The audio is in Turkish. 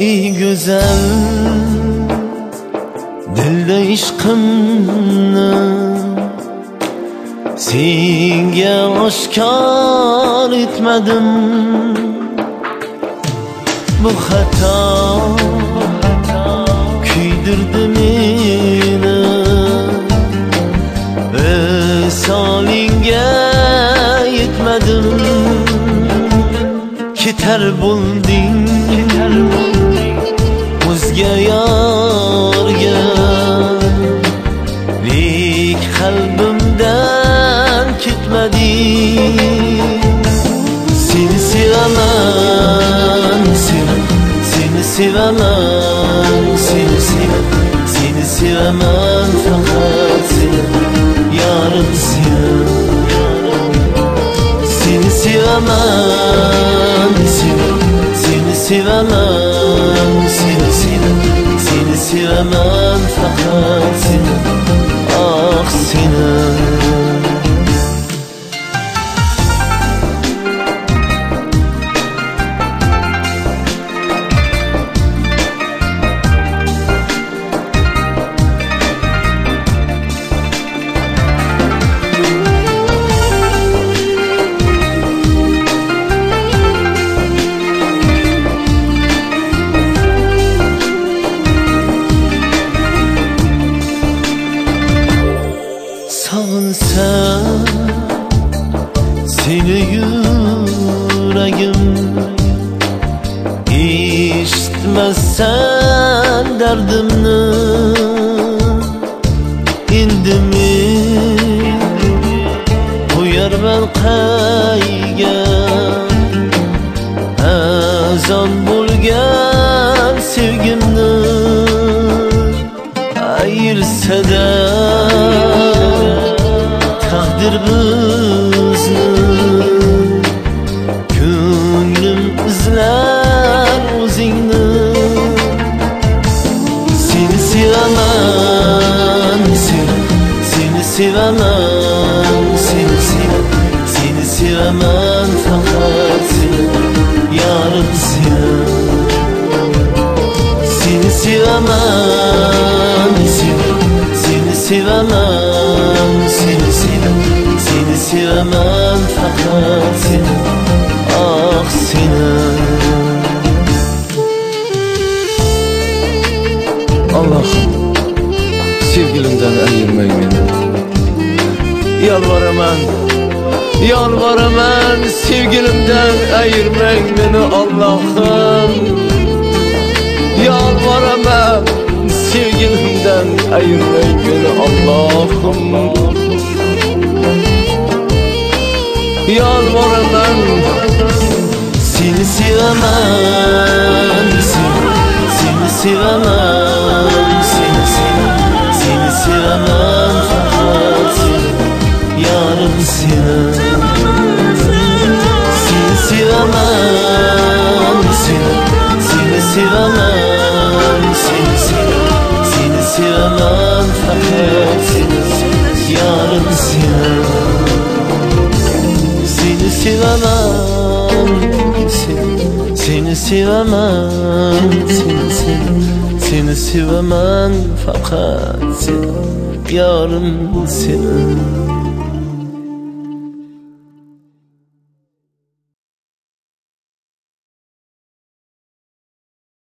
ey güzel, dilde işqimni senga oshkor etmadim. Bu xato kuydirdi meni, visolingga yetmadim. Ketar bo'lding o'zga yorga, lek qalbimdan ketmading. Seni sevaman, seni sevaman, seni sevaman, faqat seni yorim seni. Seni sevaman, seni sevaman, seni sevaman, faqat seni, ah seni. Sağınsa seni yüreğim, eshitmezsen derdimni. Indimi qo'yarman qayga, azon bo'lgan sevgimni. Ayirsa-da takdir bizni, ko'nglim izlar o'zingni. Seni sevaman, seni sevaman, seni sevaman, faqat seni yorim seni. Seni sevaman, seni sevaman, seni sevaman, faqat seni, ah seni. Allah'ım, sevgilimden ayırma beni. Yalvaraman, yalvaraman, sevgilimden ayırma beni Allah'ım. Yalvaraman, sevgilimden ayırma beni Allah'ım. Yalvaraman, seni sevaman, seni sevaman, seni sevaman, faqat seni yorim seni. Seni sevaman, seni sevaman, seni sevaman, faqat seni yorim seni. Seni sevaman, seni sevaman, seni sevaman, faqat seni yorim seni.